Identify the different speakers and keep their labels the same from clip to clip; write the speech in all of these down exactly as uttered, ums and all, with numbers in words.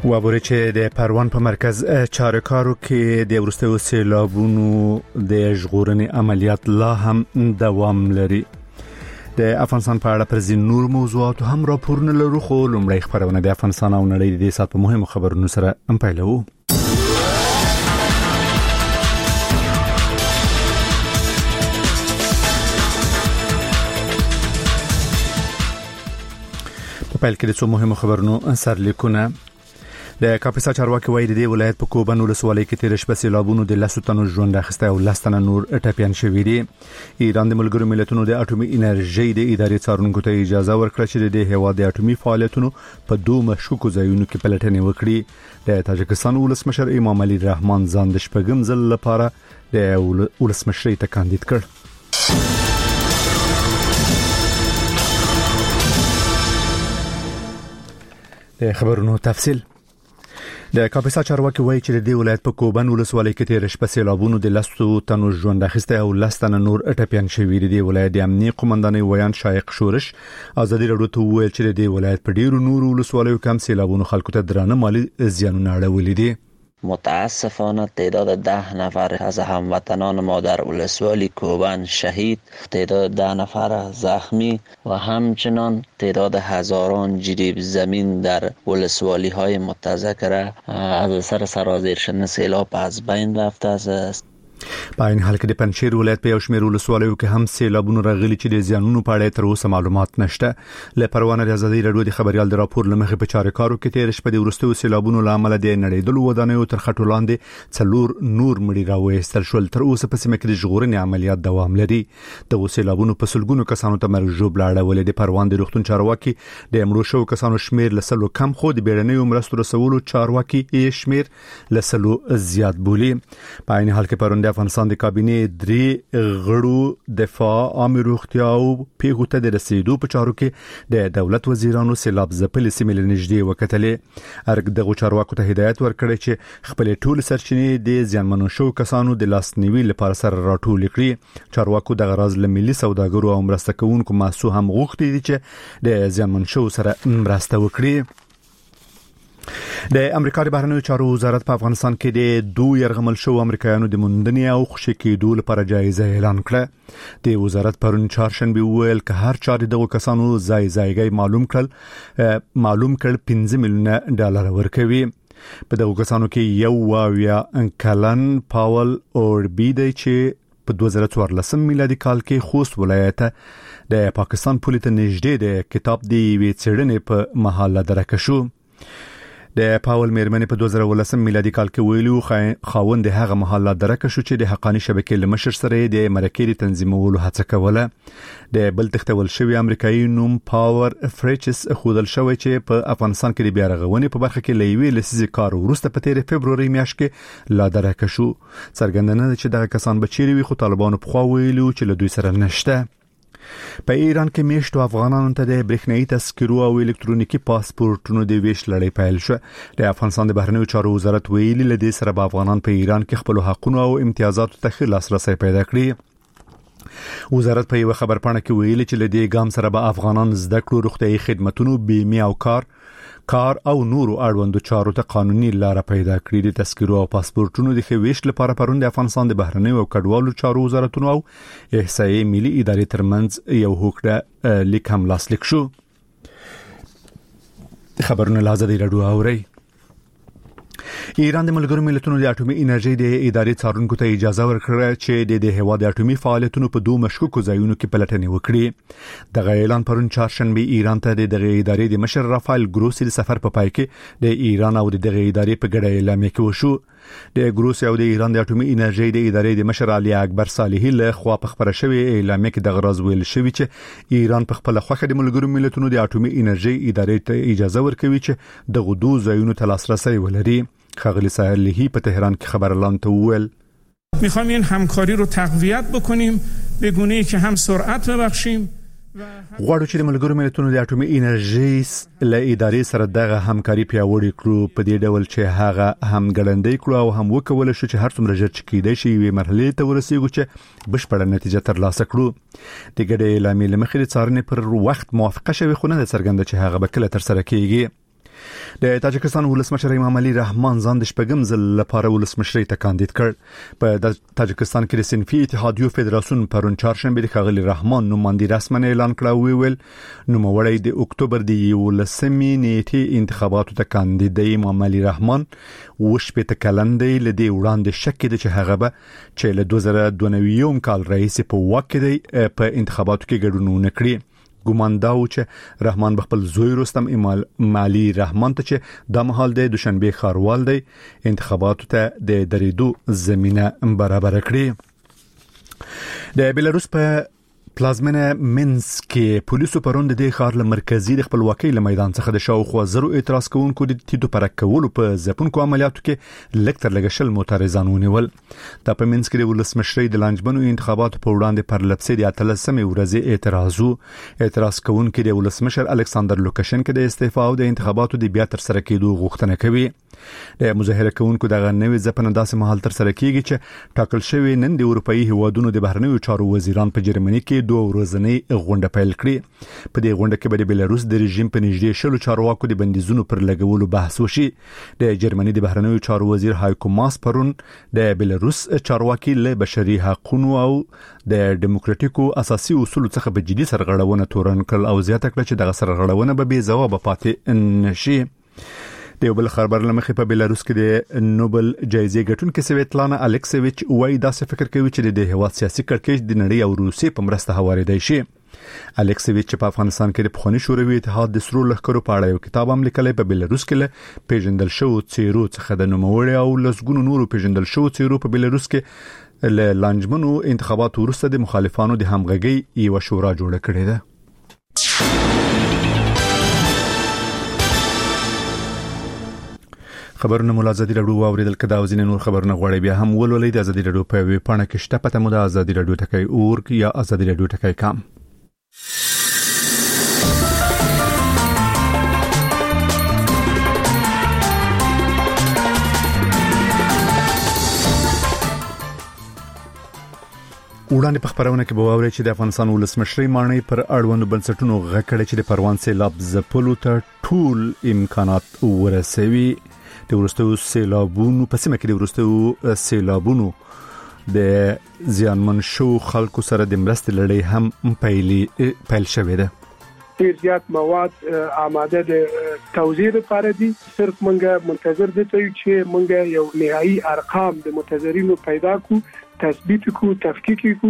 Speaker 1: وابوري چې د پروان په مرکز چارکارو کې د ورستیو سیلابونو د ژغورنې عملیات لا هم دوام لري. د افغانستان په اړه پر ځینو نور موضوعات هم راپورونه لرو، خو لومړی خبرونه د افغانستان او نړۍ د دې سات په مهمو خبرونو سره هم پیلوو. په پیل کې د څو مهمو خبرونو سرلیکونه. د کاپیسا چارواکي وایي د دې ولایت په کوبن ولسوالۍ کې تیر شپه سیلابونو د لسو تنو ژوند اخیسته او لس تنه نور ټپیان شوي دي. ایران د ملګرو ملتونو د اټومي انرژي د ادارې څارونکو ته اجازه ورکړه چې د هیواد د اټومي فعالیتونو په دوه مشکوکو ځایونو کې پلټنې وکړي. د تاجکستان ولسمشر امام علي رحمان ځان د شپږم ځل لپاره د ولسمشرۍ ته کاندید کړ. د خبرونو تفصیل. د کاپیسا چارواکي وایي چې د دې ولایت په کوبن ولسوالۍ کې تیر شپه سیلابونو د لسو تنو ژوند اخیسته او لس تنه نور ټپیان شوي دي. د ولایت د امنیه قومندانۍ ویان شایق شورش ازادي راډیو ته وویل چې د دې ولایت په ډیرو نورو ولسوالیو کې هم سیلابونو خلکو ته درانه مالی زیانونه اړولي دي.
Speaker 2: متاسفانه تعداد ده نفر از هموطنان ما در ولسوالی کوبن شهید، تعداد ده نفر زخمی و همچنان تعداد هزاران جریب زمین در ولسوالی های متذکره از اثر سرازیر شدن سیلاب از بین رفته است.
Speaker 1: په این حال کې د پنځیر ولایت په یو شمېر ولسوالیو کې هم سیلابونو راغلي چې د زیانونو په اړه تر اوسه معلومات نشته. له پروانه د ازادي راډیو د خبريال د راپور لمخې په چارکارو کې تیر شپه د ورستیو سیلابونو لامل د نړیدلو ودانیو تر خټو لاندې څلور نور مړي راوېستل شول. تر اوسه په سیمه کې د ژغورنې عملیات دوام لري. د سیلابونو په سلګونو کسانو ته مرګ ژوبل اړولې. د پروان د روغتون چارواکي د مړو شو کسانو شمیر لسلو کم، خو د بیړنیو مرستو رسولو چارواکي یې شمیر لسلو زیات بولی. په این حال کې پروند افغانستان د کابینې درې غړو دفاع، عامه روغتیا او پیښو ته د رسیدو په چارو کې د دولت وزیرانو سیلاب ځپلې سیمې له نږدې وکتلې. ارګ دغه چارواکو ته هدایت ورکړي چې خپل ټول سرچینې د زیانمنو شو کسانو د لاسنیوي لپاره سره راټول کړي. چارواکو د غرض له ملي سوداګرو او مرسته کوونکو مؤسسو هم غوښتي دي چې د زیانمن شو سره مرسته وکړي. د امریکا د بهرنیو چارو وزارت په افغانستان کې د دوه يرغمل شو امریکایانو د موندنې او خوشی کېدو لپاره جایزه اعلان کړه. د وزارت پرون چهارشنبه ویل چې هر چا دغه کسانو ځای ځایګي معلوم کړل معلوم کړ پنځه میلیونه ډالر ورکوي. په دغه کسانو کې یو واویا کلن پاول اوربی دی چې په دوه زره څوارلس میلادي کال کې خوست ولایت د پاکستان پولیس ته نږدې د کتاب دی وی څېړنې په محله درکه شو. د پاول میرمنې په دوه زره ولس میلادي کال کې ویلو خاوند هغه محله درکه شو چې د حقانی شبکې لمشر سره د مرکې تنظیمولو هڅه کوله. د بل تختول شوی امریکایي نوم پاور فریچس خودل شوی چې په افغانستان کې د بیارغونې په برخه کې لوي لسیزي کار ورسته په تیر فبروري میاشت کې لا درکه شو. څرګندنه چې دغه کسان بچیري وي، خو طالبانو په خوا ویلو چې له دوی سره نشته. په ایران کې میشتو افغانانو ته د برېښنايي تذکرو او الکترونیکي پاسپورتونو د ویش لړۍ پیل شو. د افغانستان د بهرنیو چارو وزارت ویلي لدې سره به افغانان په ایران کې خپل حقوقو او امتیازاتو ته ښه لاسرسي پیدا کړي. وزارت په یو خبر پاڼه کې ویلي چې لدې ګام سره به افغانان زده کړو، روغتيایي خدماتونو، بیمه او کار کار او نورو اړوندو چارو ته قانوني لار پیدا کړې. د تذکرو او پاسپورتونو د خويش لپاره پروند افغانستان د بهرنیو او کډوالو چارو وزارتونو او احصایي ملي ادارې ترمنځ یو هوکړه لیک هم لاسلیک شو. خبرونه لازم راډیو اوري. ایران د ملګرو ملتونو د اټومي انرژي د ادارې څارونکو ته اجازه ورکړه چې د هیواد د اټومي فعالیتونو په دوه مشکوکو ځایونو کې پلټنې وکړي. دغه اعلان پرون چهارشنبه ایران ته د دغه ادارې د مشر رافایل ګروسی د سفر په پای کې د ایران او دغه ادارې په ګډه اعلان کې وشو. د ګروسی او د ایران د اټومي انرژي د ادارې د مشر علي اکبر صالحي له خوا په خبره شوی اعلان کې د غرض ویل شوی چې ایران په خپل خوخه د ملګرو ملتونو د اټومي انرژي ادارې ته اجازه ورکوي چې د غدو ځایونو ته لاسرسي ولري. خغلی صالحی په تهران کې خبر اعلان ته وویل
Speaker 3: میخوایم این همکاری رو تقویت بکنیم به گونه‌ای که هم سرعت ببخشیم.
Speaker 1: غواړو چې د ملګرو ملتونو د اټومي انرژي له ادارې سره دغه همکاري پیاوړې کړو، په دې ډول چې هغه هم ګړندۍ کړو او هم وکول شو چې هر څومره ژر چې کېدای شي یوې مرحلې ته ورسیږو چې بشپړه نتیجه ترلاسه کړو. د ګډې اعلامیې له مخې د څارنې پر وخت موافقه شوې، خو نه ده څرګنده چې هغه به کله ترسره کیږي. د تاجکستان ولسمشر امام علي رحمان ځان د شپږم ځل لپاره ولسمشرۍ ته کاندید کړ. په تاجکستان کې د صنفي اتحادیو فدراسیون پرون چهارشنبه د ښاغلي رحمان نوماندی رسماً اعلان کړ او ویل نوموړی د اکتوبر د یولسمې نیټې انتخاباتو ته کاندید دی. امام علي رحمان وشپېته کلن دی. له دې وړاندې شک کېده چې هغه به چې له دوه زره دوه نوي کال رئیس په واک کې دی په انتخاباتو کې ګډون ونه کړي. ګومان دا و چې رحمان بخپل زوی رستم امام علي رحمان ته چې د مهال د دوشنبه ښاروال دی انتخاباتو ته د درېدو زمينه برابر کړي. د بلاروس په پلازمنه منسک کې پولیسو پرون د دې ښار له مرکزی د خپلواکۍ له میدان څخه د شاوخوا زرو اعتراض کوونکو د تیدو پر کولو په ځپونکو عملیاتو کې لکتر لګشل معترضان ونیول. د په منسک د ولسمشرۍ د لانجمنو انتخاباتو په وړاندې پر لپسې د اتلسمې ورځې اعتراضو اعتراض کوونکو د ولسمشر الکساندر لوکاشنکو د استعفا او د انتخاباتو د بیا تر سره کېدو غوښتنه کوي. د مظاهره کوونکو دغه نوې ځپنه داسې مهال تر سره کیږي چې ټاکل شوی نن د اروپאי هیوادونو د بهرنیو چارو وزیران په جرمني کې دوه ورځنۍ غونډه پیل کړې. په دې غونډه کې به د بلاروس د رژیم په نږدې شلو چارواکو د بندیزونو پر لګولو بحث وشي. د جرمني د بهرنیو چارو وزیر هایکو ماس پرون د بلاروس چارواکي له بشري حقوقو او د دیموکراتیکو اساسي اصولو څخه په جدي سرغړونه تورن کړل او زیاته کړه چې دغه سرغړونه به بې ځواب پاتې نشي. د یو بل خبر لمخې په بلاروس کې د نوبل جایزې ګټونکې سویتلانا الکسیویچ وایي داسې فکر کوي چې د هیواد سیاسي کړکېچ د نړۍ او روسیې په مرسته هواریدای شي. الکسیویچ په افغانستان کې د پخوانی شوروي اتحاد د سرو لښکرو په اړه یو کتاب هم لیکلی. په بلاروس کې له پیژندل شوو څیرو څخه د نوموړي او لسګونو نورو پیژندل شوو څیرو په بلاروس کې له لانجمنو انتخاباتو وروسته د مخالفانو د همغږۍ یو شورا جوړه کړې ده. خبرونه مو ازادي رادیو اوریدل کدا او ځینې نور خبرونه غواړي بیا هم ولولئ د ازادي رادیو په ویب پاڼه کې شته پته مو د ازادي رادیو ټکی اورګ یا ازادي رادیو ټکی کام. وړاندې په خبرونه کې به واورئ چې د افغانستان ولسمشرۍ مانۍ پر اړوندو بنسټونو غږ کړی چې د پروان سیلاب ځپلو ته ټول امکانات ورسوي. د وروستیو سیلابونو په سیمه کې د وروستیو سیلابونو د زیانمن شو خلکو سره د مرستې لړۍ هم پیل پیل شوې ده.
Speaker 4: ډیر زیات مواد آماده د توزیع لپاره دي. صرف مونږه منتظر دي چې مونږه یو نهایی ارقام د متضررینو پیدا کو، تثبیت کو، تفکیک کو.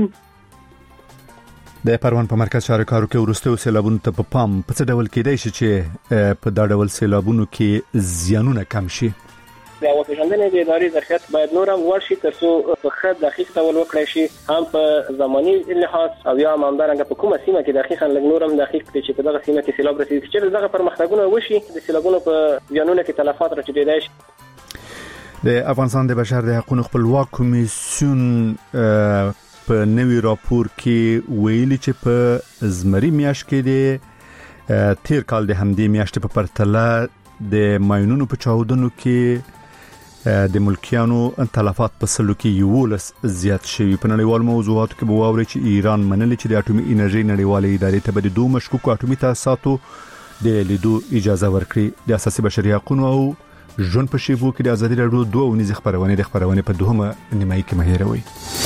Speaker 1: د پروان په مرکز چارکارو کې ورستو سیلابونو ته په پام په څه ډول کېدای شي چې په دا ډول سیلابونو کې زیانونه کم شي.
Speaker 5: د اوپیژندنې د ادارې ظرفیت باید نور هم لوړ شي ترڅو په ښه دقیق ډول وکړای شي، هم په زماني لحاظ او یا هم همدارنګه په کومه سیمه کې دقیقاً لږ نور هم دقیق کړي چې په دغه سیمه کې سیلاب رسیدي چې دغه پرمختګونه وشي د سیلابونو په زیانونو کې تلفات راټیټېدای شي.
Speaker 1: د افغانستان د بشر د حقوقو خپلواک کمیسیون په نوی راپور کې ویلي چې په زمري میاشت کې د تیر کال د همدې میاشتې په پرتله د ماینونو په چاودنو کې د ملکیانو تلفات په سلو کې یولس زیات شوي. په نړیوال موضوعاتو کې به واورئ چې ایران منلي چې د اټومي انرژي نړیوالې ادارې ته به د دوه مشکوکو اټومي تاسیساتو د لیدو اجازه ورکړي. د اساسي بشري حقوقو او ژوند په شیبو کې د ازادي رادیو دوه ونیزه خبرونه د خبرونه په دوهمه نیمایي کې مهیروي.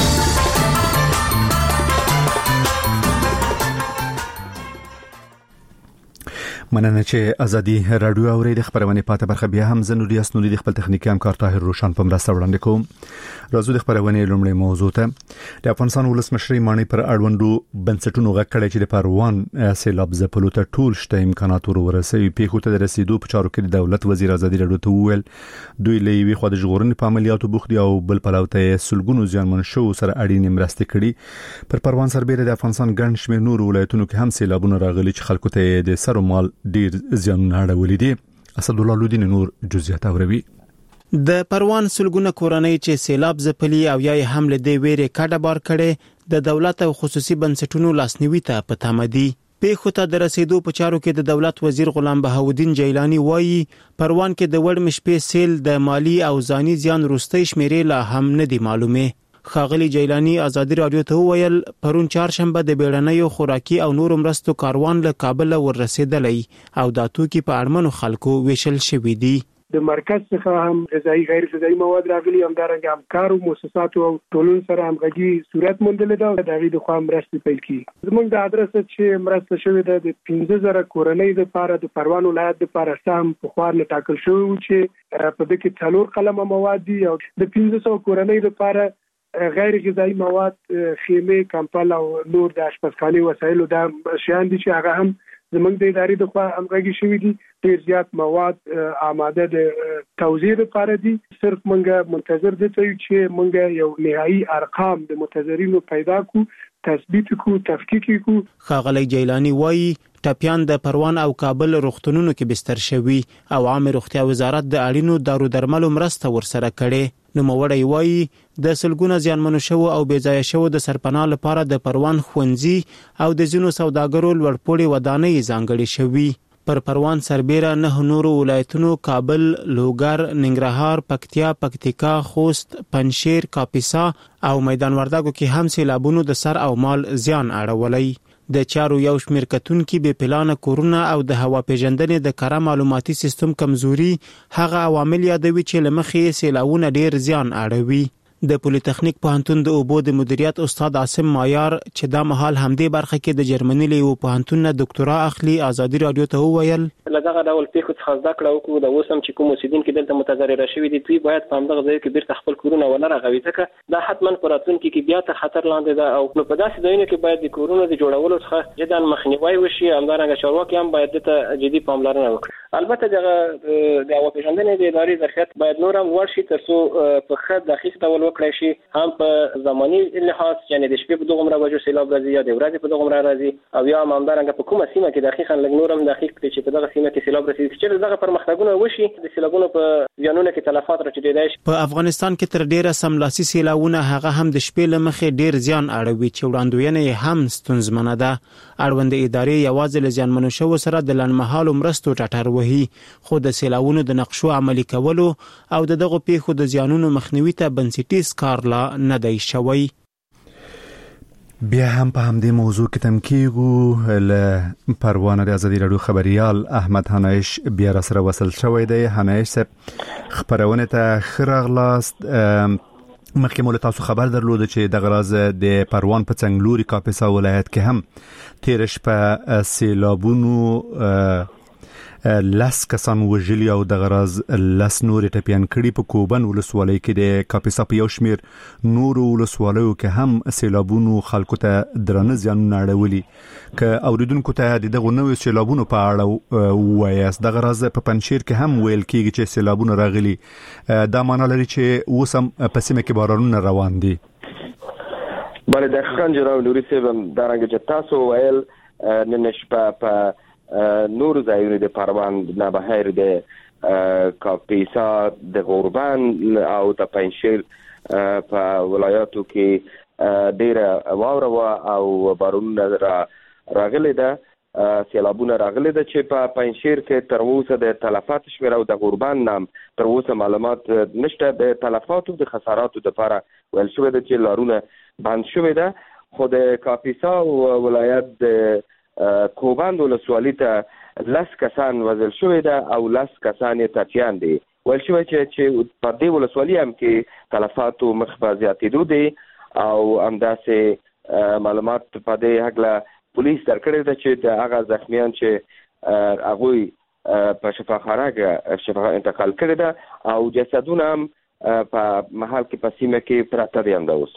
Speaker 1: مننه چې ازادي رادیو اورید خبرونه پاته برخه بیا هم زنوري اسنوري د خپل تخنیکی همکار طاهر روشن په مرسته وړاندې کوم. راځو د خبرونه لومړی موضوع ته. د افغانستان ولسمشرۍ مانۍ پر اړوندو بنسټونو غږ کړی چې د پروان سیلاب ځپلو ته ټول شته امکانات ورسوي. پیښو ته د رسیدو په چارو کې د دولت وزیر ازادي رادیو ته وویل دوی له وی خو د ژغورنې په عملیاتو بوخت دي او بل پلاوته سلګونو ځانمن شو سره اړینې مرستې کړي. پر پروان سربېره د افغانستان ګڼ شمېر نور ولایتونو کې هم سیلابونه راغلي چې خلکو ته د سر مال ډیر زیانونه اړولې دي. اسد الله لودین نور جزئیات اوروي.
Speaker 6: د پروان سلګونه کورنۍ چې سیلاب ځپلي او یا هم له دې ویرې کډه بار کړي د دولت او خصوصي بنسټونو لاسنیوي ته په تمه دي. پیښو ته د رسیدو په چارو کې د دولت وزیر غلام بهاودین جیلانی وایي پروان کې د وړ مشپې سیل د مالی او ځاني زیان وروستۍ شمیرې لا هم نه دي معلومه. ښاغلي جیلانی ازادي رادیو ته وویل پرون چهارشنبه د بیړنیو خوراکي او نورو مرستو کاروان له کابل ورسېدلی او دا توکي په اړمنو خلکو ویشل شوي دي.
Speaker 4: د مرکز څخه هم غذایی غیر غذایی مواد راغلي، همدارنګه همکارو مؤسساتو او ټولنو سره همغږي صورت موندلې ده. د هغې د خوا مرستې پیل کیږي. زموږ د ادرس چې مرسته شوې ده د پنځه زره کورنۍ دپاره د پروان ولایت دپاره سهم پخوا نه ټاکل شوی و چې په دې کې څلور قلمه مواد دي او د پنځه سوه کورنۍ دپاره غیر غذایی مواد، خیمې، کمپل او نور د اشپزخانې وسایلو دا شیان دي چې هغه هم زموږ د ادارې د خوا همغږي شوي دي. ډېر زیات مواد آماده د توزیع لپاره دي. صرف موږ منتظر دي چې موږ یو نهایي ارقام د متضررینو پیدا کو، تثبیت کو، تفکیک کو.
Speaker 6: ښاغلی جیلانی وایي ټپیان د پروان او کابل روغتونونو کې بستر شوي او عامه روغتیا وزارت د اړینو دارو درملو مرسته ورسره کړې. نوموړی وایي د سلګونه زیانمنو شوو او بې ځایه شوو د سرپناه لپاره د پروان ښوونځي او د ځینو سوداګرو لوړپوړې ودانۍ ځانګړې شوي. پر پروان سربیره نه نورو ولایتونو کابل، لوګر، ننګرهار، پکتیا، پکتیکا، خوست، پنجشیر، کاپیسا او میدان وردګو کې هم سیلابونو د سر او مال زیان اړولی. د چارو یو شمیر کتونکي بې پلانه کورونه او د هوا پیژندنې د کره معلوماتي سیستم کمزوري هغه عوامل یادوي چې له مخې سیلابونه ډیر زیان اړوي. د پولیټیکنیک پوهنتون د اوبو د مدیریت استاد عاصم مایار چې دا مهال همدې برخه کې د جرمني له یو پوهنتون نه ډاکټرا اخلي ازادي رادیو ته وویل
Speaker 5: لږه ډول پیښو څخه زده کړه وکړو. د اوس هم چې کوم اوسیدونکو دلته متضرر شوي دي دوی باید په همدغه ځای کې بیرته خپل کورونه ونه رغوي، ځکه دا حتما په راتلونکي کې بیا تر خطر لاندې ده او نو په داسې ځایونو کې باید د کورونو د جوړولو څخه جدا مخنیوي وشي. همدارنګه چارواکي هم باید دته جدي پاملرنه وکړي. البته دغه د هوا پیژندنې د ادارې ظرفیت باید نور هم لوړ شي تر څو په ښه دقیق ډول وکړای شي، هم په زماني لحاظ یعنی د شپې په دغه بجو سیلاب راځي یا د ورځې په دغه راځي او یا همدارنګه په کومه سیمه کې دقیقاً لږ نور هم دقیق دی چې په دغه سیمه کې سیلاب رسیدي چې دغه پرمختګونه وشي د سیلابونو په زیانونو کې تلفات راټیټېدای شي.
Speaker 6: په افغانستان کې تر ډیره سملاسي سیلابونه هغه هم د شپې له مخې ډیر زیان اړوي چې وړاندوینه هم ستونزمنه ده. اړوند ادارې یوازې له زیانمنو شوو سره د لنډمهالو مرستو ټټر وهي، خو د سیلابونو د نقشو عملي کولو او د دغه پیښو د زیانونو مخنیوي ته بنسټیز کار لا نه دی شوی.
Speaker 1: بیا هم په همدې موضوع کې تم کېږو. له پروان د ازادي رادیو خبريال احمد هنایش بیا را سره وصل شوی دی. هنایش صاحب خبرونه ته ښه راغلاست. مخکې مو له تاسو خبر درلود چې د غراز د پروان په څنګلوري کاپیسا ولایت کې هم تیر شپه سیلابونو لس کسان وژلي او د غراز لس نور ټپیان کړي. په کوبن ولسوالۍ کې د کاپیسا په یو شمیر نور ولسوالیو کې هم سیلابونو خلکو ته درنه زیانونه اړولي. که اوریدونکو ته د دغه نوې سیلابونو په اړه وایاست، د غراز په پنجشیر کې هم ویل کېږي چې سیلابونه راغلي. دا معنی لري چې اوس هم په سیمه کې بارانونه روان دي.
Speaker 7: بله دقیقاً جناب نوري صاحب، همدارنګه چې تاسو ویل نن شپه په نور ځایونه د پروان نه بهر د کاپیسا، د غوربان او د پنجشیر په ولایاتو کې ډیره واوره او بارانونه راغلي ده. سیلابونه راغلي ده چې په پنجشیر کې تر اوسه د تلفات شمېر او د غوربان نام تر اوسه معلومات نشته. د تلفاتو د خساراتو لپاره ویل شوی ده چې لارونه بند شوی ده، خو د کاپیسا ولایت د کوبان ولسوالۍ ته لس کسان وژل شوي ده او لس کسان یې ټپیان دي. ویل شوی چې په دې ولسوالۍ هم کې تلفاتو مخ په زیاتېدو دي او همداسې معلومات په دې هکله پولیس درکړی ده چې د هغه زخمیان چې هغوی په شفاخانه کې شفاخانه انتقال کړی ده او جسدونه هم په محل کې په سیمه کې پراته دي. همداوس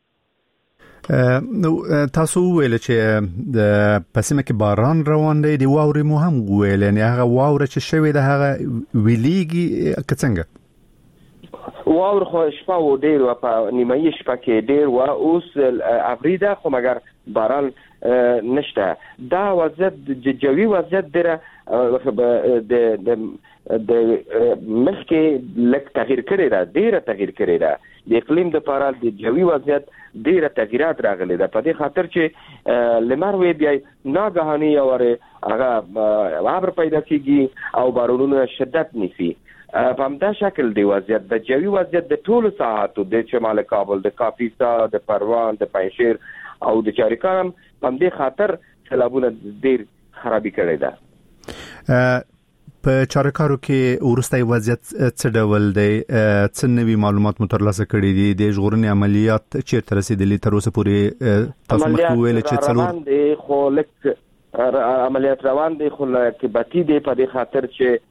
Speaker 1: نو تاسو ویل چې د پسمه کې باران روان دی، دی واوري مو هم ویل، یعنی هغه واوره چې شوی د هغه ویلیږي که څنګه؟
Speaker 7: واور خو شپه و ډیر و په نیمایي شپه کې ډیر و، اوس افریده خو مګر باران نشته. دا وضعیت د جوي وضعیت ډیره د د د مخکې لږ تغییر کړی ده، ډیره تغییر کړی ده. د اقلیم د لپاره د جوي وضعیت ډیره تغییرات راغلي ده، په دې خاطر چې لمر وی بیا ناګهاني اور هغه ابر پیدا کیږي او بارانونه شدت نیسي. په همدا شکل دی وضعیت د جوي وضعیت د ټولو ساحاتو د شمال کابل د کاپیسا د پروان د پنجشیر او د چاریکار په همدې خاطر سیلابونه ډیر خرابي کړی ده.
Speaker 1: په چاریکارو کې ورستای وضعیت څه ډول دی؟ څه نوي معلومات مو ترلاسه کړي دي؟ د ژغورنې عملیات چیرته رسیدلي تر اوسه پورې؟ تاسو مخکې ویل چې څلور
Speaker 7: دی خو لک عملیات روان دي خو کې بتی دی په دې خاطر چې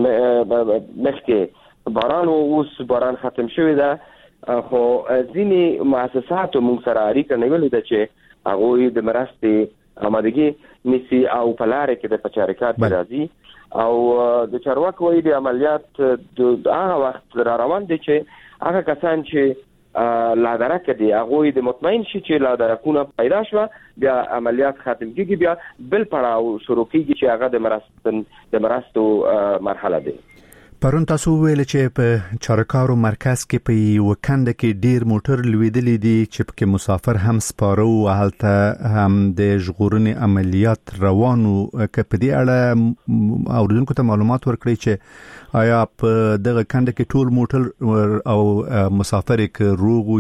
Speaker 7: مخکې باران او اوس باران ختم شوی ده، خو ځینې مؤسسات موږ سره اړیکه نیولې ده چې هغه د مرستې آمادګي نسی او په لار کې د چاریکار راځي او د چارواکو وایي د عملیات د هغه وخت را روان دي چې هغه کسان چې لا درکه دي هغه د مطمئن شي چې لا درکونه پیدا شوه بیا عملیات ختم کیږي، بیا بل پړاو شروع کیږي چې هغه د مرستن د مرستو مرحله ده.
Speaker 1: پرون تاسو ویل چې په چاریکارو مرکز کې په وکند کې ډیر موټر لویدلې دي چې په مسافر هم سپاره او هلته هم د ژغورنې عملیات روانو. که په دې اړه اوریدونکو ته معلومات ورکړي چې آیا په دغه کند کې ټول موټر او مسافر کې روغ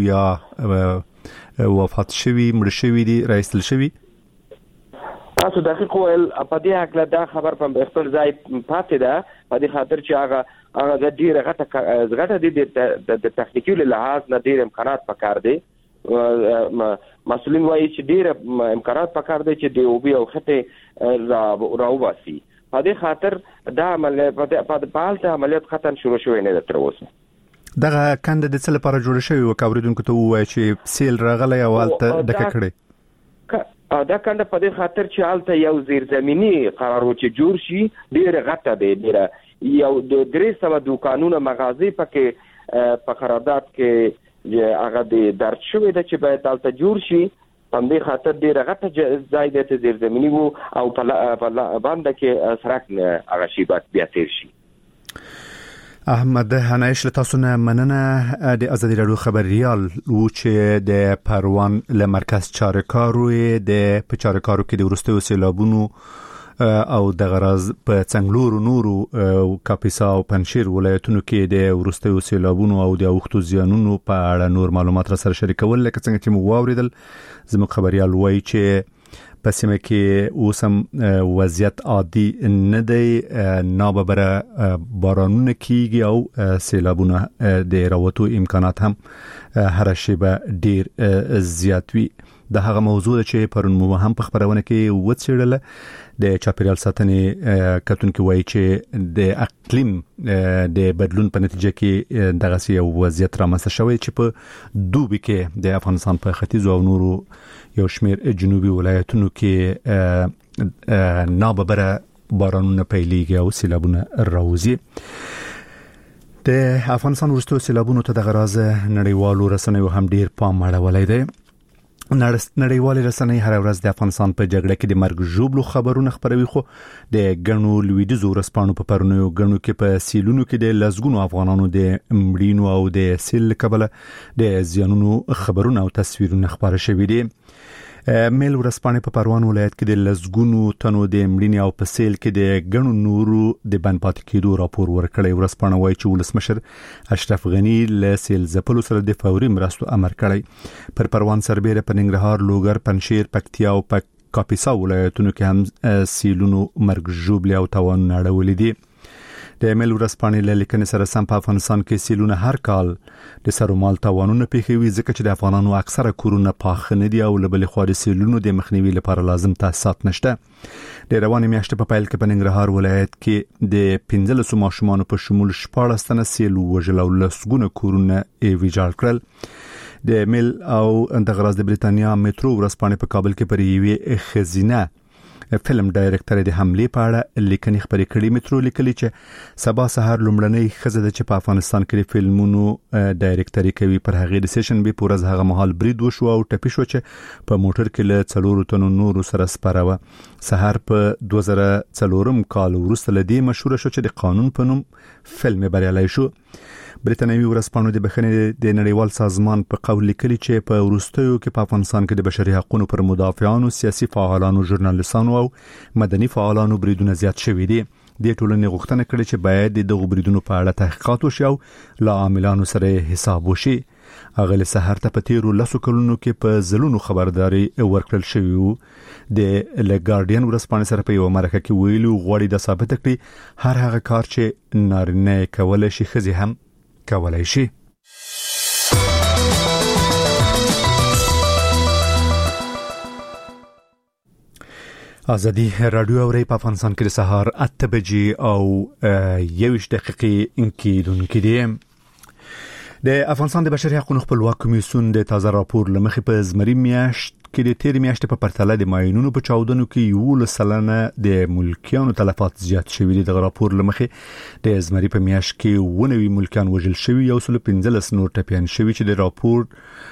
Speaker 1: یا وفات شوي مړ شوي دي راایستل شوي؟
Speaker 7: تاسو دقیق ویل په دې حق دا خبر په خپل ځای پاتې ده په دې خاطر چې هغه هغه د ډیره غټه غټه دي د تخنیکي لحاظ نه ډیر امکانات پکار دي. مسؤلین وایي چې ډیر امکانات پکار دي چې د او بي او خته راوباسي. په دې خاطر دا عملیات په حالت عملیات ختم شروع شوی نه تر اوسه.
Speaker 1: دغه کند د څه لپاره جوړ شوی او کوریدونکو ته وایي چې سیل راغلی او حالت ډکه کړي؟
Speaker 7: دا کنده په دې خاطر چې حالت یو زیرزمینی قرار و چې جوړ شي ډیر غټه دی، ډیر یو د درې سوه دوکانونه مغازې پکې په قرارداد کې هغه د درج شوی ده چې باید حالت جوړ شي. په دې خاطر ډیر غټه ځای دی چې زیرزمینی وو او په باندې کې سرک هغه شی بیا تیر شي.
Speaker 1: احمد هنایش له تاسو نه مننه. د ازادي راډیو خبريال و چې د پروان له مرکز چاریکارو د په چاریکارو کې د ورستیو سیلابونو او د غراز په څنګلورو نورو کاپیسا او پنجشیر ولایتونو کې د ورستیو سیلابونو او د اوختو زیانونو په اړه نور معلومات را سره شریکول. لکه څنګه چې مو واوریدل زموږ خبريال وایي چې په سیمه کې اوسم وضعیت عادي نه دی، ناببره بارانونه کیږي او سیلابونه د راوتو امکانات هم هر شیبه ډیر زیات وي. د هغه موضوع چې پرون مو هم په خبرونه کې وڅېړله د چاپیریال ساتنې کتونکو وایي چې د اقلیم د بدلون په نتیجه کې دغه یو وضعیت رامنځته شوی چې په دوبي کې د افغانستان په ختیځ او نورو یو شمیر جنوبي ولایتونو کې ناببره بارانونه پیلېږي او سیلابونه راوځي. د افغانستان وروستیو سیلابونو ته د غراز نړیوالو رسنیو هم ډیر پام اړولی دی. نړیوالې رسنۍ هر ورځ د افغانستان په جګړه کې د مرګ ژوبلو خبرونه خبروي، خو د ګڼو لویدیځو ورځپاڼو په پرونیو ګڼو کې په سیلونو کې د لسګونو افغانانو د مړینو او د سیل کبله د زیانونو خبرونه او تصویرونه خبره شوي دي. میل ورځپاڼې په پروان ولایت کې د لسګونو تنو د مړینې او په سیل کې د ګڼو نورو د بند پاتې کېدو راپور ورکړی. ورځپاڼه وایي چې ولسمشر اشرف غني له سیل ځپلو سره د فوري مرستو امر کړی. پر پروان سربېره په ننګرهار، لوګر، پنجشیر، پکتیا او په کاپیسا ولایتونو کې هم سیلونو مرګ ژوبلې او تاوانونه اړولي دي. د میل ورځپاڼې له لیکنې سره سم په افغانستان کې سیلونه هر کال د سرومال تاوانونه پیښوي، ځکه چې د افغانانو اکثره کورونه پاخه نه دي او له بلې خوا د سیلونو د مخنیوي لپاره لازم تاسیسات نشته. د روانې میاشتې په پیل کې په ننګرهار ولایت کې د پنځلسو ماشومانو په شمول شپاړس تنه سیل ووژل او لسګونه کورونه یې ویجاړ کړل. د میل او د غراز د بریتانیا میټرو ورځپاڼې په کابل کې پر یوې ښځینه فلم ډایرکټر د حمله په اړه لیکنې خبرې کړې. میټرو لیکلي چې سبا سهار لومړنۍ ښځه چې په افغانستان کې د فلمونو ډایرکټري کوي پر هغه د سیشن به پورز هغه مهال برید وشو او ټپي شو چې په موټر کې له څلورو تنو نورو سره سپاره و. سهار په دوه زره څلورم کال وروسته له دې مشهور شو چې د قانون په نوم فلم بریالي شو. بریتانوي ورځپاڼو د بخښنې د نړیوال سازمان په قول لیکلي چې په وروستیو کې په افغانستان کې د بشري حقوقو پر مدافعانو، سیاسي فعالانو، ژورنالیستانو او مدني فعالانو بریدونه زیات شوي دي. د ټولنې غوښتنه کړې چې باید د دغو بریدونو په اړه تحقیقات وشي او له عاملانو سره حساب وشي. اغلی سحر ته په تیرو لسو کلونو کې په زلونو خبرداري ورکړل شوی وو. د لګارډین ورځپاڼې سره په یو مرکه کې ویلو غواړي د ثابت کړي هر هغه کار چې نارینه کولای شي ښځې هم کولای شي. ازادي رادیو اوري په افغانستان کې د سهار اته بجې او یوش دقیقې انکیدونکې دي. د افغانستان د بشري حقوقو خپلواک کمیسیون د تازه راپور لمخې په زمري میاشت کې د تیر میاشتې په پرتله د ماینونو په چاودنو کې یو سلنه د ملکیانو تلفات زیات شوي دي. د راپور لمخې د زمري په میاشت کې ونوي ملکیان وژل شوي، یو سل پنځلس نور ټپیان شوي چې د راپور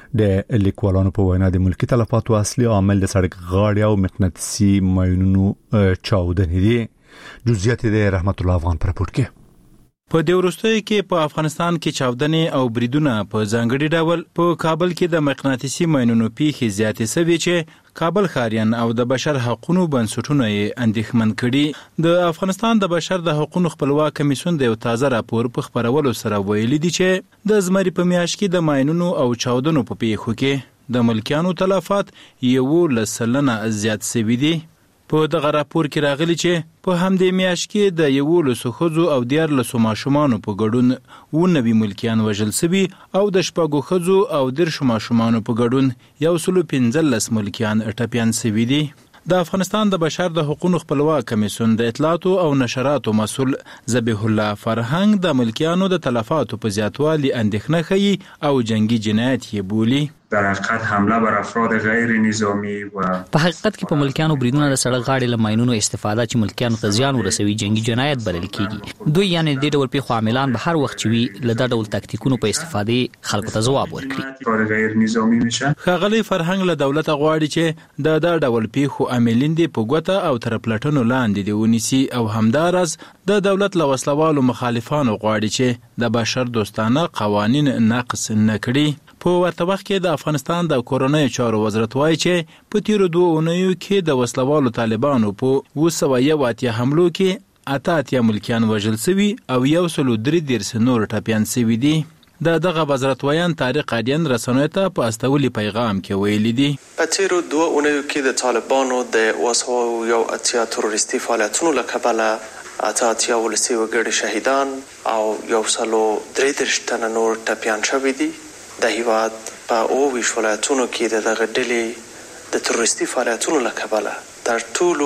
Speaker 1: د لیکوالانو په وینا د ملکی تلفاتو اصلي عامل د سړک غاړې او مقناطیسي ماینونو چاودنې دي. جزئیات د رحمت الله افغان پر راپور کې.
Speaker 8: په دې وروستیو کې په افغانستان کې چاودنې او بریدونه په ځانګړي ډول په کابل کې د مقناطیسي ماینونو پیښې زیاتې شوې چې کابل ښاریان او د بشر حقوقو بنسټونه یې اندېښمن کړي. د افغانستان د بشر د حقوقو خپلواک کمیسیون د یو تازه راپور په خبرولو سره ویلي دي چې د زمري په میاشت کې د ماینونو او چاودنو په پیښو کې د ملکیانو تلفات یو لسلنه زیات شوي دي. په دغه راپور کې راغلي چې په همدې میاشت کې د یولسو ښځو او دیارلسو ماشومانو په ګډون اووه نوي ملکیان وژل شوي او د شپږو ښځو او دیرشو ماشومانو په ګډون یو سل پنځلس ملکیان ټپیان شوي دي. د افغانستان د بشر د حقوقو خپلواک کمیسیون د اطلاعاتو او نشراتو مسؤل ذبیح الله فرهنګ د ملکیانو د تلفاتو په زیاتوالي اندېښنه ښیي او جنگي جنایت یې بولي.
Speaker 9: در حقیقت حمله بر افراد غیر نظامی و
Speaker 10: په حقیقت کې په ملکیانو بریدونه د سړک غاړې له ماینونو استفاده چې ملکیانو ته زیان ورسوي جنگي جنایت بلل کیږي. دوی یعنی د ډول پیښو عاملان به هر وخت چې وي له دا ډول تاکتیکونو په استفادې خلکو ته ځواب ورکړي.
Speaker 9: کار غیر نظامی میشه.
Speaker 8: ښاغلی فرهنګ له دولت غواړي چې د دا ډول پیښو عاملین دي په ګوته او تر پلټنو لاندې دی ونیسي او همدارس د دولت له وسلوالو مخالفانو غواړي چې د بشر دوستانه قوانین نقض نه کړي. په ورته وخت کې د افغانستان د کورونای چارو وزارت وایي چې په تیرو دوه اونیو کې د وسلوالو طالبانو په اوه سوه یو اتیا حملو کې اته اتیا ملکیان وژل شوي او یو سل درې دېرش نور ټپیان شوي دي. د دغه وزارت ویان طارق عدین رسنیو ته په استولي پیغام کې ویلي دي
Speaker 11: په تیرو دوه اونیو کې د طالبانو د اوه سوه یو اتیا تروریستي فعالیتونو له کبله اته اتیا ولسي وګړي شهیدان او یو سل درې دېرش تنه نور ټپیان شوي دي. د هیواد په اوه ویشت ولایتونو کې د دغه ډلې د تروریستي فعالیتونو له کبله تر ټولو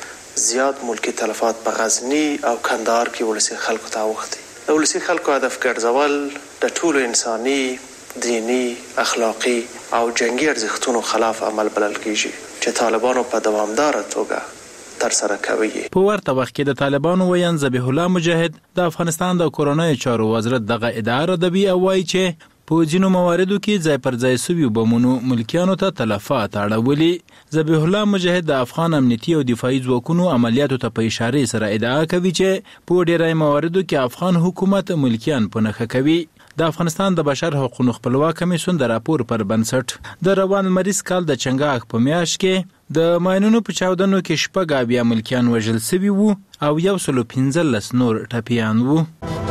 Speaker 11: زیات ملکي تلفات په غزني او کندهار کې ولسي خلکو ته اوښتي. د ولسي خلکو هدف ګرځول د ټولو انساني، دینی، اخلاقی او جنگي ارزښتونو خلاف عمل بلل کیږي چې طالبانو په دوامداره توګه تر سره کوي.
Speaker 8: په ورته وخت کې د طالبانو ویان ذبیح الله مجاهد د افغانستان د کورونای چارو وزارت دغه ادعا ردوي او وایي چې په ځینو مواردو کې ځای پر ځای سوي بمونو ملکیانو ته تلفات اړولي. ذبیح الله مجاهد د افغان امنیتي او دفاعي ځواکونو عملیاتو ته په اشاره سره ادعا کوي چې په ډیری مواردو کې افغان حکومت ملکیان په نښه کوي. د افغانستان د بشر حقوقو خپلواک کمیسیون د راپور پر بنسټ د روان مریض کال د چنګاښ په میاشت کې د ماینونو په چاودنو کې شپږ اویا ملکیان وژل شوي وو او یو سل پنځلس نور ټپیان وو.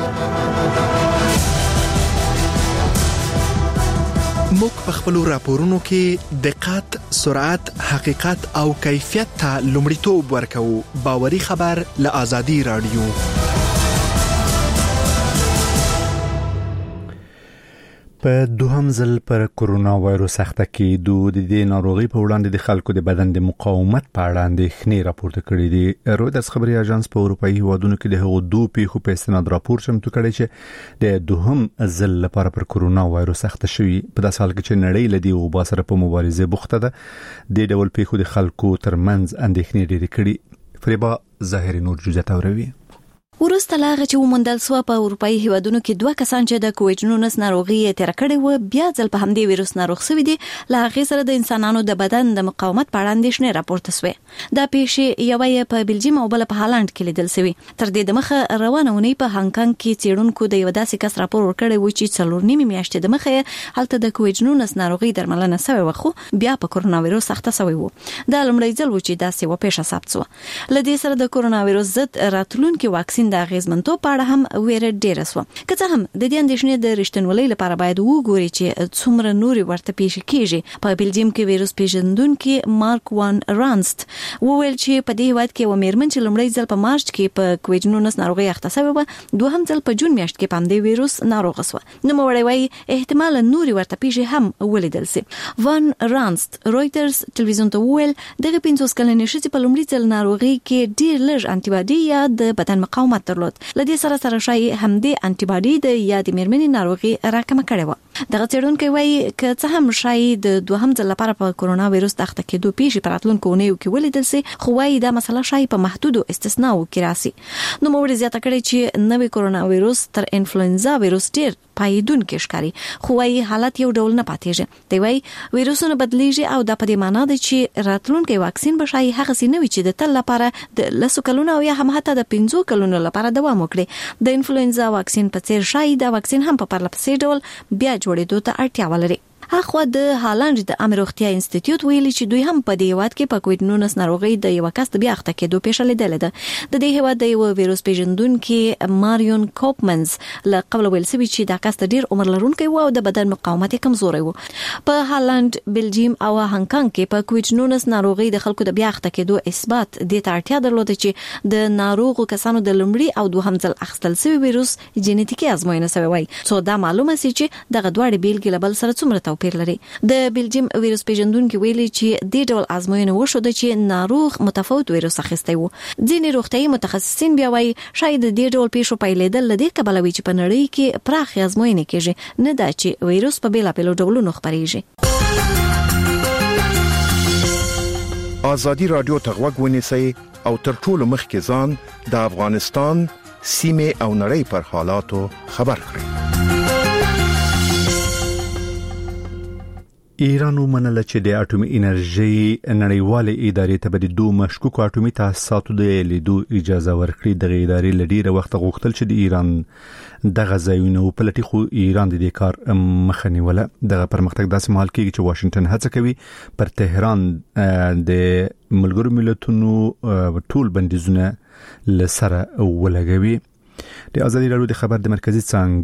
Speaker 12: موږ په خپلو راپورونو کې دقت، سرعت، حقیقت او کیفیت ته لومړیتوب ورکوو. باوري خبر له آزادي رادیو.
Speaker 1: په دوهم ځل پر کورونا وایروس اخته کېدو د دې ناروغي په وړاندې د خلکو د بدن د مقاومت په اړه اندېښنې راپورته کړې دي. رویترز خبري اژانس په اروپאי هیوادونو کې د هغو دوه پیښو په استناد راپور چمتو کړی چې د دوهم ځل لپاره پر کورونا وایروس اخته شوي. په داسې حال کې چې نړۍ له دې وبا سره په مبارزه بوخته ده، د ډول پیښو د خلکو ترمنځ اندېښنې ډېرې کړي. فریبا ظاهري نور جزئیات اوروي.
Speaker 13: ورسته لاغه چې ومندل سو په اروپאי هیوادونو کې دوه کسان چې د کووډ نولس ناروغي تیر کړي و بیا ځل په همدې ویروس ناروغ شوي دي لا غي سره د انسانانو د بدن د مقاومت په اړه اندېښنې راپورته شوې دا پیښې یو یې په بلجیم او بل په هالند کې لیدل شوی تر دې د مخه روانه ونی په هانګ کانګ کې چیرونکو د یو داسې کس راپور ورکړی و چې څلور نیمه میاشتې د مخه هلته د کووډ نولس ناروغي درملنه شوی و خو بیا په کورونا ویروس اخته شوی و دا لومړی ځل و چې داسې و پیښه ثبت شو لدې سره د کورونا ویروس ضد راتلونکي واکسین د اغیزمنتو په اړه هم ویره ډیره سو که څه هم د دې اندېښنې د رښتینولۍ لپاره باید وګوري چې څومره نوري ورته پیښ کیږي په بلجیم کې ویروس پیژندونکو مارک وان رانست وویل چې په دې وخت کې و میرمن چې لومړی ځل په مارچ کې په کووډ نولس ناروغي اخته شوی و دوهم ځل په جون میاشت کې په دې ویروس ناروغ شو نو موړی وایي احتمال نوري ورته پیښ هم ولیدل سي وان رانست رويټرز ټلویزیون ته وویل دغه پنځوس کلنې ښځې په لومړي ځل ناروغي کې ډیر لږ انټي باډي یا د بدن مقاومت درلود لدې سره سره شای همدې انټي باډي د یاد میرمنې ناروغي راکمه کړې و دغه څېړونکو وایي که څه هم شای د دوهم ځل لپاره په کورونا ویروس تخته کېدو پیښې په راتلونکو اونیو کې ولیدل سي خو وایي دا مسله شای په محدودو استثناو کې راسي نو موږ زیاته کړی چې نوې کورونا ویروس تر انفلوئنزا ویروس ډیر پایدون کې ښکاري خو وایي حالت یو ډول نه پاتېږي دی وایي ویروسونه بدلیږي او دا په دې معنی ده چې راتلونکي واکسین به شای هغه سي نه وي چې د تل لپاره د لسو کلونو او یا هم حتی د پنځو کلونو لپاره دوام وکړي د انفلوئنزا واکسین په څیر شای دا واکسین هم په پرلپسې ډول بیا جوړېدو ته اړتیا ولري اخو د هالند د امر روغتیا انسټیټیوټ ویلي چې دوی هم په دې هیواد کې په کووډ نولس ناروغي د یو کس د بیا اخته کېدو پیښه لیدل ده د دې هیواد د یو ویروس پیژندونکو ماریون کوپمنز له قبل ویل سوي چې دا کس ډیر عمر لرونکی و او د بدن مقاومت کمزوري و په هالند بلجیم او هانګ کانګ کې په کووډ نولس ناروغي د خلکو د بیا اخته کېدو اثبات د تړتیا درلوده چې د ناروغو کسانو د لومړي او دوهم ځل اخیستل شوی ویروس جینیټیکي ازموینه شوی وای څو دا معلومه سي چې دغه دوه بیلګې لبل سره څومره توپیر لري د بلجیم ویروس پیژندونکو ویلي چې د ډول ازموینه وشو د چې ناروغ متفاوت ویروس اخیستی وو ځینې روغتيایي متخصصین بیا وایي شاید د ډول پیښو پیلېدل لدې کبلوي چې په نړۍ کې پراخ ازموینه کېږي نه دا چې ویروس په بیلا بیلو ډولونو خپرېږي
Speaker 14: ازادي رادیو ته غوږ ونیسئ او تر ټولو مخکې ځان د افغانستان سیمه او نړۍ پر حالاتو خبر کړئ
Speaker 1: ایران ومنله چې د اټومي انرژي نړیوالې ادارې ته د دوه مشکوکو اټومي تاسیساتو د لیدو اجازه ورکړي د ادارې لډیره وخت غوښتل چې د ایران دغه ځایونه پلټي خو ایران د دې کار مخنی ولا دغه پرمختګ داسې مهال کې چې واشنگټن هڅه کوي پر تهران د ملګرو ملتونو ټول بندیزونه لسره ولګوي د ازادي رادیو د خبر د مرکزی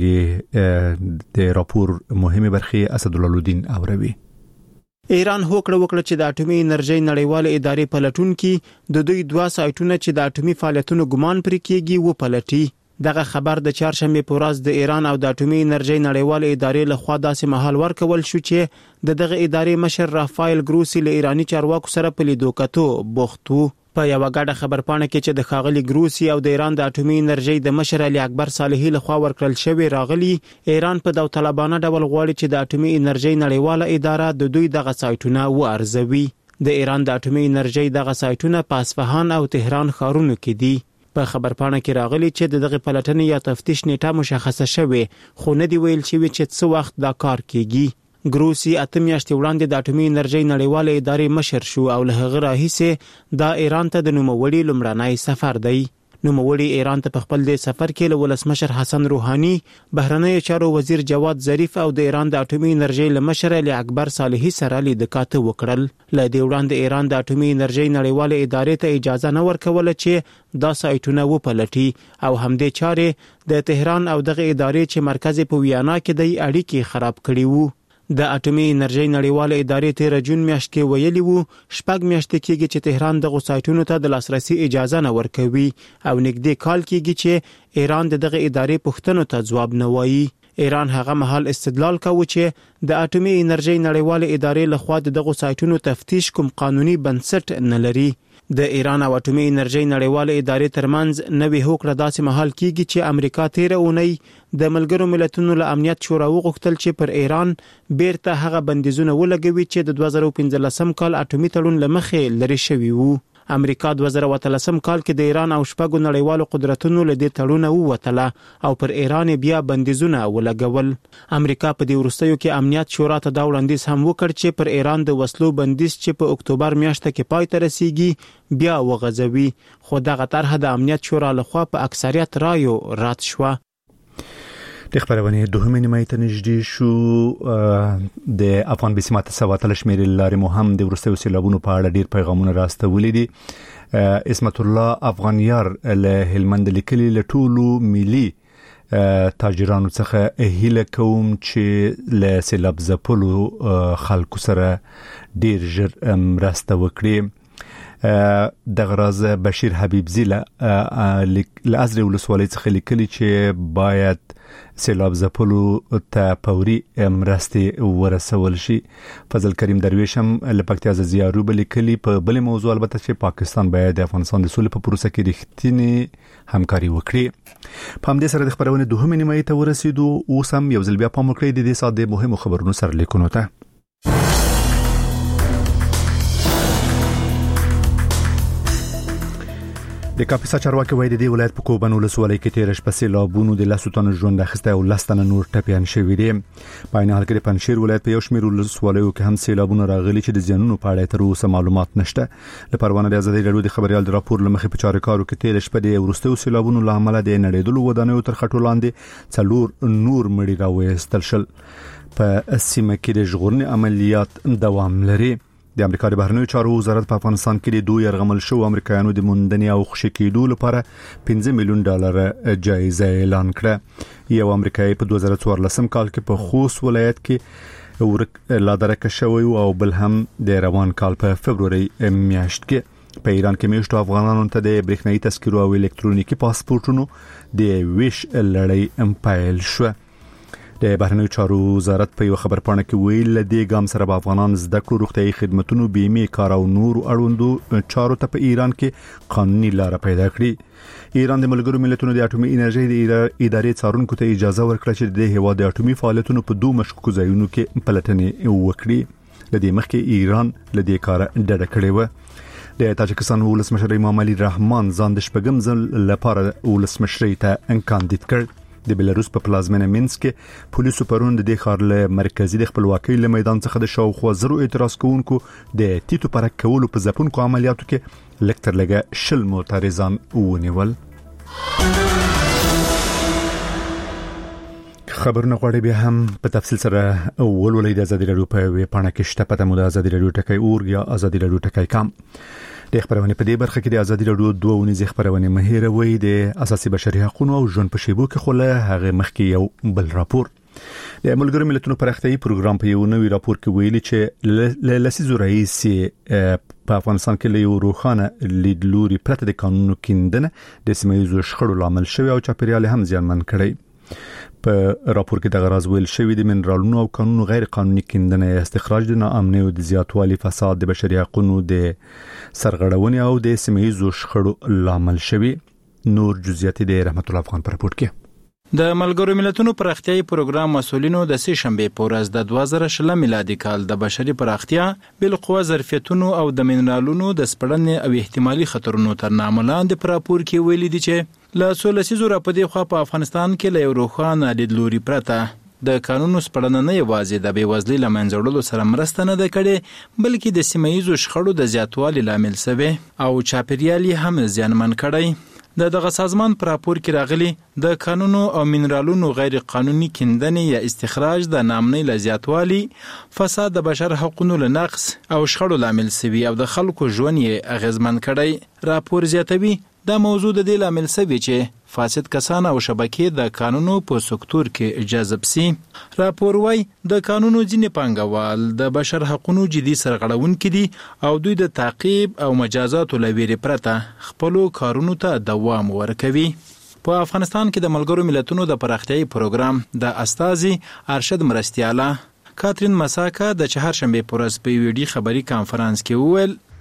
Speaker 1: څنګه د راپور مهمه برخه اسدالدین اوروي
Speaker 6: ایران هوکړه وکړه چې د اټومي انرژي نړیواله ادارې پلټونکو د دوی دوه سایټونه چې د اټومي فعالیتونو ګمان پرې کیږي و پلټي دغه خبر د چهارشنبه په ورځ د ایران او د اټومي انرژي نړیواله ادارې له خوا داسې مهال ورکول شو چې د دغه ادارې مشر رافایل ګروسی له ایرانی چارواکو سره په لیدو کتو بوختو په یو غاډه خبرپاڼه کې چې د خاغلی ګروسی او د ایران د اټومي انرژي د مشر علي اکبر صالحي له خوا ورکړل شوی راغلی ایران په داوطلبانه ډول غواړي چې د اټومي انرژي نړیواله اداره د دوی دغه سایټونه وارزوي د ایران د اټومي انرژي دغه سایټونه په اصفهان او تهران ښارونو کې دي په خبرپاڼه کې راغلی چې دغه پلټنې یا تفتیش نیټه مشخصه شوه خو نه دی ویل شوی چې څه وخت دا کار کیږي ګروسی اته میاشتې وړاندې د اټومي انرژي نړیواله ادارې مشر شو او له هغه راهیسه دا ایران ته د نوموړي لمړنۍ سفر دی نوموړي ایران ته په خپل د سفر کې له ولسمشر حسن روحاني بهرنی چارو وزیر جواد ظریف او د ایران د اټومي انرژي لمشر علي اکبر صالحي سره لیدکاته وکړل ل دې وړاندې ایران د اټومي انرژي نړیواله ادارې ته اجازه نه ورکوله چې دا سایټونه وپلټي او همدې چارې د تهران او دغه ادارې چې مرکز په ویانا کې د اړیکې خراب کړي وو د اټومي انرژي نړیواله ادارې تیر جون میاشت کې ویلي وو شپږ میاشتې کېږي چې تهران دغه سایټونو ته د لاسرسي اجازه نه ورکوي او نږدې کال کېږي چې ایران دغه ادارې پوښتنو ته ځواب نه وایي ایران هغه مهال استدلال کوي چې د اټومي انرژي نړیواله ادارې لخوا دغه سایټونو تفتیش کوم قانوني بنسټ نه لري د ایران او اټومي انرژي نړیواله ادارې ترمنځ نوې هوکړه داسې مهال کېږي چې امریکا تیر اونۍ د ملګرو ملتونو له امنیت شورا وغوښتل چې پر ایران بیرته هغه بندیزونه ولګوي چې د دوه زره پنځلسم کال اټومي تړون لمخې لري شوی وو امریکا دوه زره اتلسم کال کې د ایران او شپږو نړیوالو قدرتونو له دې تړونه ووتله او پر ایران بیا بندیزونه ولګول. امریکا په دې وروستیو کې امنیت شورا ته دا وړاندیز هم وکړ چې پر ایران د وسلو بندیز چې په اکتوبر میاشت کې پای ته رسیږي بیا وغځوي، خو دغه طرح د امنیت شورا لخوا په اکثریت رایو رد شوه.
Speaker 1: د خبرونه دوهمه نیمه ته نږدې شو. د افغان بسمات سواتل شمیر لارې مهم د ورستیو سیلابونو په اړه ډیر پیغامونه راستولې دي. اسمت الله افغانیار له هلمند لیکلي له ټولو ملي تاجرانو څخه هیله کوم چې له سیلاب ځپلو خلکو سره ډیر ژر مرسته وکړي. د غراز بشیر حبیب زیله له ازری ولسوالۍ څخه لیکلي چې باید سیلاب ځپلو ته فوري مرستې ورسول شي. فضل کریم درویش هم له پکتیا زیارو بلیکلي په بل موضوع البته چې پاکستان باید د افغانستان د سولې په پروسه کې رښتینی همکاري وکړي. په همدې سره د خبرونه دوهمه نیمه ته ورسېدو. اوس هم یو ځل بیا پام وکړئ د دې ساده مهمو خبرونو سره لیکونو ته. د کاپیسا چارواکي وایي د دې ولایت په کوبن ولسوالۍ کې تیر شپه سیلابونو د لاسو تن ژوند اخیسته او لستنه نور ټپيان شوي دي. په عین حال کې د پنځشیر ولایت په یو شمېر ولسوالیو کې هم سیلابونه راغلي چې د زیانونو په اړه تر اوسه معلومات نشته. د پروانه د ازادي راډیو د خبريال د راپور لمخې په چارکارو کې تیر شپه د ورستیو سیلابونو له امله د نړیدلو ودانیو تر خټو لاندې څلور نور مړي راوېستل شل. په سیمه کې د ژغورنې عملیات دوام لري. د امریکا د بهرنیو چارو وزارت په افغانستان کې د دوی يرغمل شو امریکایانو د موندنې او خوشی کېدو لپاره پنځه میلیون ډالر جایزه اعلان کړه. یو امریکایي په دوه زره څوارلسم کال کې په خوست ولایت کې ورک لا درکه شوی او بل هم د روان کال په فبروري میاشت کې په ایران کې میشتو افغانانو ته د برېښنايي تذکرو او الکترونیکي پاسپورتونو د ویش لړۍ امپایل شو. د بهرنیو چارو وزارت په یو خبر پاڼه کې ویل د ګام سره په افغانان زده کړو روغتيایي خدماتو بیمه کار او نور اړوندو چارو ته په ایران کې قانوني لار پیدا کړې. ایران د ملګرو ملتونو د اټومي انرژي د ادارې څارونکو ته اجازه ورکړه چې د هوا د اټومي فعالیتونو په دوه مشکوکو ځایونو کې پلټنې وکړي. لدې مخکې ایران لدې کار ډډه کړې و. د تاجکستان ولسمشر امام علي رحمان ځان د شپږم ځل لپاره ولسمشرۍ ته کاندید کړ. د بلاروس په پلازمینه مینسک کې پولیسو پرون د خار له مرکزی د خپلواکۍ له میدان څخه د شاوخوا زرو اعتراض کوونکو د تیتو پر کولو په ځپونکو عملیاتو کې لکتر لګه شل معترضان ونیول. خبرونه غواړي به هم په تفصیل سره ولولې د ازادي راډیو په وی پاڼه کې شته پته مو د ازادي راډیو ټکی اور یا ازادي راډیو ټکی کام. د خبرونه په دې برخه کې د ازادي راډیو دوه ونیزه خبرونه مهیره وي د اساسي بشري حقوقو او ژوند په شیبو کې خله هغه مخکې یو بل راپور. د ملګرو ملتونو پرختي پروګرام په یو نوې راپور کې ویلي چې لسیزو رئیس په افغانستان کې له یو روخانه لیدلوري پرته د قانونو کیندنه د سیمایي شخړو لامل شوی او چاپیریال هم زیانمن کړی. په راپور کې د غراز ویل شوی د منرالونو او قانونو غیر قانوني کیندنه استخراج د ناامنۍ او د زیاتوالي فساد د بشري حقوقو د سرغړونې او د سیمایي شخړو لامل شوی. نور جزئیات د رحمت الله افغان پر راپور کې.
Speaker 8: د ملګرو ملتونو پراختیاي پروګرام مسولینو د سه شنبه په ورځ د دوه زره شل میلادي کال د بشري پراختیا بل قوه ظرفیتونو او د منرالونو د سپړنې او احتمالي خطرونو تر نامه لاندې پر راپور کې ویلي دي چې له سولسیزو را په دی خو په افغانستان کې له روخانه لیدلوري پرته د قانونو سپړنه نه یوازې د بیوزلۍ لمنځوړلو سره مرسته نه ده کړې بلکې د سیمایي شخړو د زیاتوالي لامل شوی او چاپیریال هم زیانمن کړی. د دغه سازمان پر راپور کې راغلي د قانونو او منرالونو غیر قانوني کیندنې یا استخراج د نامنۍ لزیاتوالي فساد د بشر حقوقو له نقص او شخړو لامل شوی او د خلکو ژوند یې اغیزمن کړی. راپور زیاتوي دا موضوع د دې لامل شوی چې فاسد کسان او شبکې د قانونو په سکتور کې جذب سي. راپور وايي د قانونو ځینې پانګوال د بشر حقوقو جدي سرغړونکي دي او دوی د تعقیب او مجازات لویری پرته خپل کارونو ته دوام ورکوي. په افغانستان کې د ملګرو ملتونو د پراختیايي پروګرام د استاذي ارشد مرستياله کاترین مساکا د چهارشنبه پورز په ویډیو خبري کانفرنس کې وویل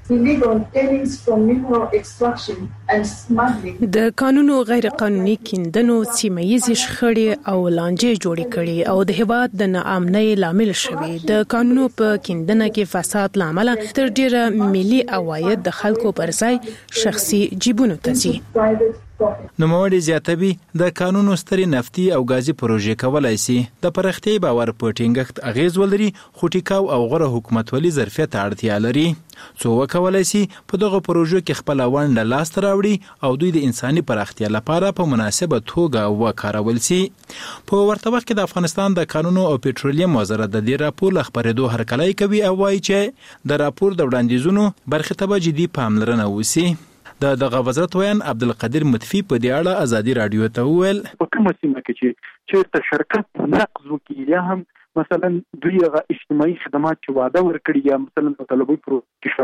Speaker 15: د قانونو غیر قانوني کیندنو سیمه‌یزې شخړې او لانجې جوړې کړي او د هیواد د ناامنۍ لامل شوي. د قانونو په کیندنه کې فساد لامل تر ډیره ملي عواید د خلکو پر ځای شخصي جیبونو ته ځي.
Speaker 8: نوموړي زیاتوي د قانونو ستري نفتي او غازي پروژې کولای شي د پرختي باور په ټینګښت اغیز ولري، خو ټیکاو او غوره حکومتولي ظرفیت اړتیا لري. څو وکولای شي په دغه پروژو کې خپل ونډه لاس ته راوړي او دوی د انساني پرختیا لپاره په مناسبه توګه وکارول شي. په ورته وخت کې د افغانستان د قانونو او پټرولیم وزارت د دې راپور خبرېدو هرکلی کوي او وایي چې د راپور د وړاندیزونو برخې ته جدي پاملرنه وشي. د دغه وزارت ویان عبدالقدیر مطفی په دې اړه ازادي رادیو ته وویل
Speaker 16: په کومه سیمه کې چې چیرته شرکت نقض وکړي یا هم مثلا دوی هغه اجتماعي خدمات چې وعده ورکړي یا مثلا په طلبي پروژې